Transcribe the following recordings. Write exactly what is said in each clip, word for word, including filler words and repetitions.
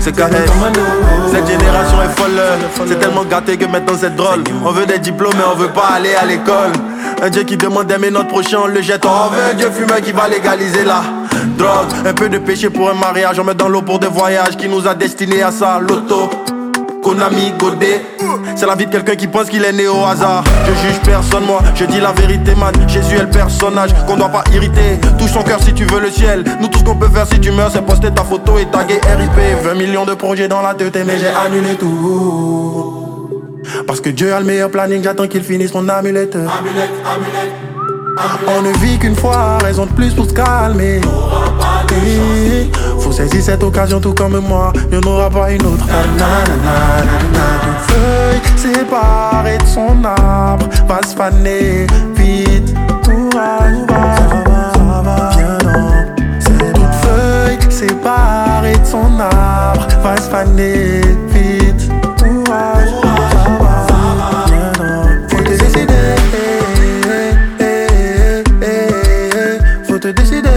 c'est K S. Cette génération est folle, c'est tellement gâté que maintenant c'est drôle. On veut des diplômes mais on veut pas aller à l'école. Un Dieu qui demande d'aimer notre prochain, on le jette. On veut un Dieu fumeur qui va légaliser la drogue. Un peu de péché pour un mariage, on met dans l'eau pour des voyages. Qui nous a destinés à ça, l'auto Konami, Godet. C'est la vie de quelqu'un qui pense qu'il est né au hasard. Je juge personne, moi, je dis la vérité, man. Jésus est le personnage qu'on doit pas irriter. Touche son cœur si tu veux le ciel. Nous tout ce qu'on peut faire si tu meurs, c'est poster ta photo et taguer R I P. vingt millions de projets dans la tête, mais j'ai annulé tout. Parce que Dieu a le meilleur planning, j'attends qu'il finisse mon amulette. Amulette, amulette, amulette. On ne vit qu'une fois, raison de plus pour se calmer. Et faut saisir cette occasion tout comme moi, il n'y en aura pas une autre. Une feuille séparée de son arbre va se faner vite. Courage, ça va, viens donc. Une feuille séparée de son arbre va se faner vite. Courage, ça va, viens donc. Faut te décider, faut te décider.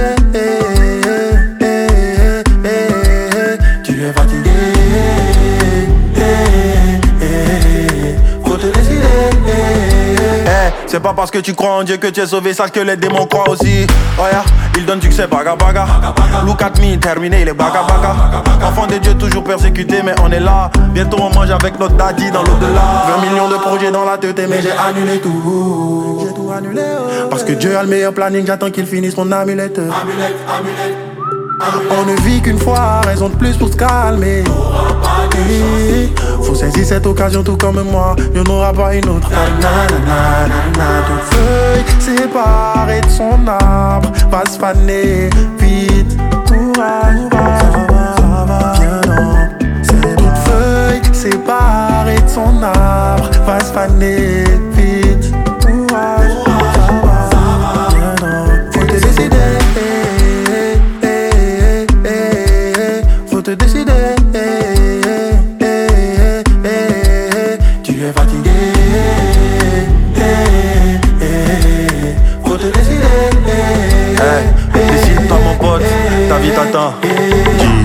C'est pas parce que tu crois en Dieu que tu es sauvé, sache que les démons croient aussi. Oh yeah, il donne succès, baga baga. Look at me, terminé, les baga baga. Enfant de Dieu toujours persécuté, mais on est là. Bientôt on mange avec notre daddy dans l'au-delà. vingt millions de projets dans la tête, mais j'ai annulé tout. J'ai tout annulé, oh. Parce que Dieu a le meilleur planning, j'attends qu'il finisse mon amulette. Amulette, amulette. On ne vit qu'une fois, raison de plus pour se calmer. Et faut saisir cette occasion tout comme moi, il n'y en aura pas une autre. Toute feuille séparée de son arbre va se faner vite. Courage, ça va, viens donc. Toute feuille séparée de son arbre va se faner vite. Courage, ça va, viens donc. Faut te décider. Faut te décider, tu es fatigué, faut te décider. Hey, décide-toi mon pote, ta vie t'attend.